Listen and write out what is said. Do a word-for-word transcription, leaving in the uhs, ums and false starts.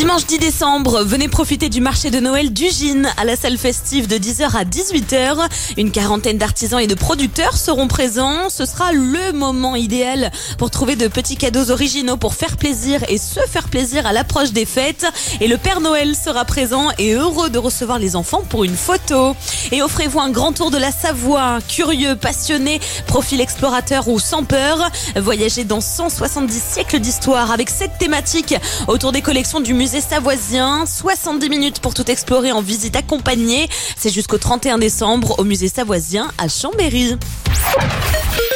Dimanche dix décembre, venez profiter du marché de Noël d'Ugine à la salle festive de dix heures à dix-huit heures. Une quarantaine d'artisans et de producteurs seront présents. Ce sera le moment idéal pour trouver de petits cadeaux originaux pour faire plaisir et se faire plaisir à l'approche des fêtes. Et le Père Noël sera présent et heureux de recevoir les enfants pour une photo. Et offrez-vous un grand tour de la Savoie. Curieux, passionné, profil explorateur ou sans peur. Voyagez dans cent soixante-dix siècles d'histoire avec cette thématique autour des collections du musée savoisien. soixante-dix minutes pour tout explorer en visite accompagnée. C'est jusqu'au trente et un décembre au musée savoisien à Chambéry.